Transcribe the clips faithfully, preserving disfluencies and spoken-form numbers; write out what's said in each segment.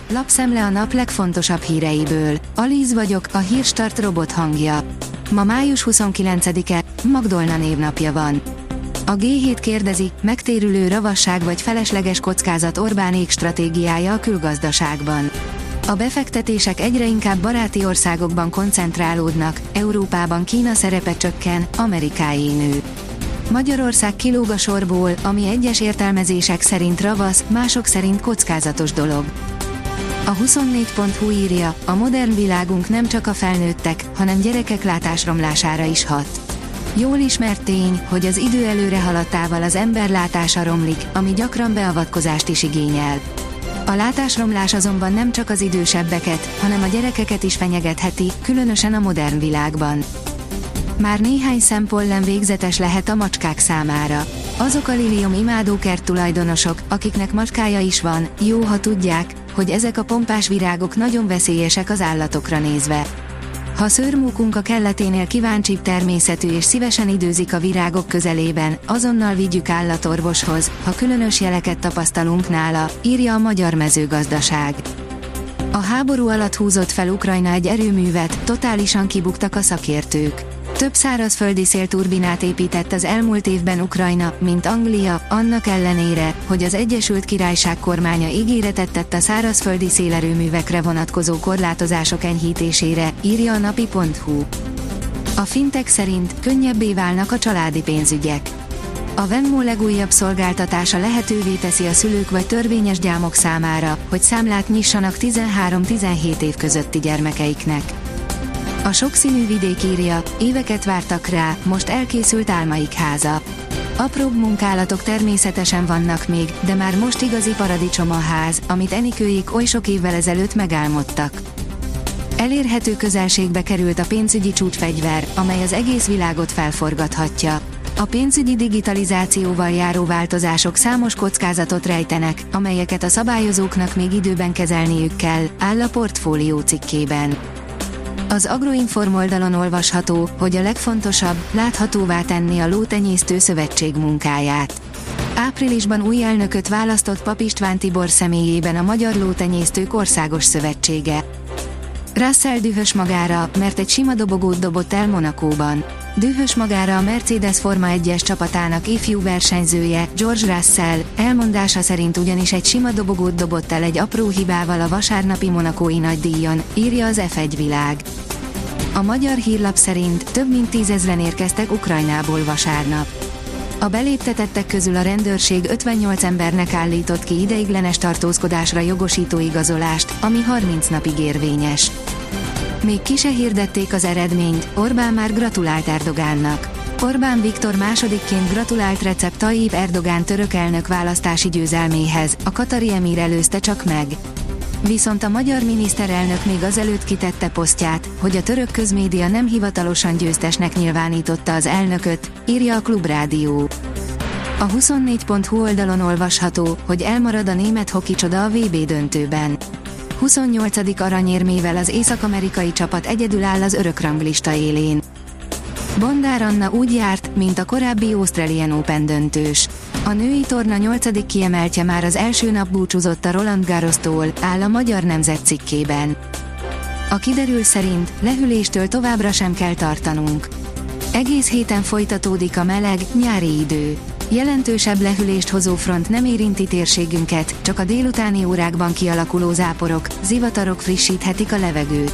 lapszemle a nap legfontosabb híreiből. Alíz vagyok, a Hírstart robot hangja. Ma május huszonkilencedike, Magdolna névnapja van. A gé hét kérdezi, megtérülő ravasság vagy felesleges kockázat Orbánék stratégiája a külgazdaságban. A befektetések egyre inkább baráti országokban koncentrálódnak, Európában Kína szerepe csökken, Amerikáé nő. Magyarország kilóg a sorból, ami egyes értelmezések szerint ravasz, mások szerint kockázatos dolog. A huszonnégy pont hu írja, a modern világunk nem csak a felnőttek, hanem gyerekek látásromlására is hat. Jól ismert tény, hogy az idő előre haladtával az ember látása romlik, ami gyakran beavatkozást is igényel. A látásromlás azonban nem csak az idősebbeket, hanem a gyerekeket is fenyegetheti, különösen a modern világban. Már néhány szempollen végzetes lehet a macskák számára. Azok a lilium imádó kerttulajdonosok, akiknek macskája is van, jó, ha tudják, hogy ezek a pompás virágok nagyon veszélyesek az állatokra nézve. Ha szőrmókunk a kelleténél kíváncsibb természetű és szívesen időzik a virágok közelében, azonnal vigyük állatorvoshoz, ha különös jeleket tapasztalunk nála, írja a Magyar Mezőgazdaság. A háború alatt húzott fel Ukrajna egy erőművet, totálisan kibuktak a szakértők. Több szárazföldi szélturbinát épített az elmúlt évben Ukrajna, mint Anglia, annak ellenére, hogy az Egyesült Királyság kormánya ígéretet tett a szárazföldi szélerőművekre vonatkozó korlátozások enyhítésére, írja a napi pont hu. A Fintech szerint könnyebbé válnak a családi pénzügyek. A Venmo legújabb szolgáltatása lehetővé teszi a szülők vagy törvényes gyámok számára, hogy számlát nyissanak tizenhárom-tizenhét év közötti gyermekeiknek. A sokszínű vidék írja, éveket vártak rá, most elkészült álmaik háza. Apróbb munkálatok természetesen vannak még, de már most igazi paradicsom a ház, amit Enikőjék oly sok évvel ezelőtt megálmodtak. Elérhető közelségbe került a pénzügyi csúcsfegyver, amely az egész világot felforgathatja. A pénzügyi digitalizációval járó változások számos kockázatot rejtenek, amelyeket a szabályozóknak még időben kezelniük kell, áll a Portfólió cikkében. Az Agroinform oldalon olvasható, hogy a legfontosabb, láthatóvá tenni a Lótenyésztő Szövetség munkáját. Áprilisban új elnököt választott Pap István Tibor személyében a Magyar Lótenyésztők Országos Szövetsége. Russell dühös magára, mert egy sima dobogót dobott el Monacóban. Dühös magára a Mercedes Forma egyes csapatának ifjú versenyzője, George Russell, elmondása szerint ugyanis egy sima dobogót dobott el egy apró hibával a vasárnapi monacói nagydíjon, írja az ef egy világ. A magyar hírlap szerint több mint tízezren érkeztek Ukrajnából vasárnap. A beléptetettek közül a rendőrség ötvennyolc embernek állított ki ideiglenes tartózkodásra jogosító igazolást, ami harminc napig érvényes. Még ki se hirdették az eredményt, Orbán már gratulált Erdogánnak. Orbán Viktor másodikként gratulált Recep Tayyip Erdogán török elnök választási győzelméhez, a katari emír előzte csak meg. Viszont a magyar miniszterelnök még azelőtt kitette posztját, hogy a török közmédia nem hivatalosan győztesnek nyilvánította az elnököt, írja a Klubrádió. A huszonnégy pont hu oldalon olvasható, hogy elmarad a német hokicsoda a vé bé döntőben. huszonnyolcadik aranyérmével az észak-amerikai csapat egyedül áll az örökranglista élén. Bondár Anna úgy járt, mint a korábbi Australian Open döntős. A női torna nyolcadik kiemeltje már az első nap búcsúzott a Roland Garrostól, áll a Magyar Nemzet cikkében. A kiderül szerint lehűléstől továbbra sem kell tartanunk. Egész héten folytatódik a meleg, nyári idő. Jelentősebb lehűlést hozó front nem érinti térségünket, csak a délutáni órákban kialakuló záporok, zivatarok frissíthetik a levegőt.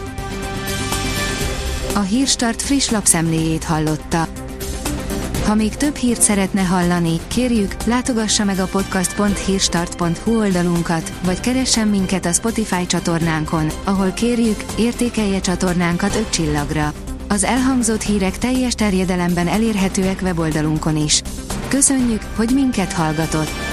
A Hírstart friss lapszemléjét hallotta. Ha még több hírt szeretne hallani, kérjük, látogassa meg a podcast pont hírstart pont hu oldalunkat, vagy keressen minket a Spotify csatornánkon, ahol kérjük, értékelje csatornánkat öt csillagra. Az elhangzott hírek teljes terjedelemben elérhetőek weboldalunkon is. Köszönjük, hogy minket hallgatott!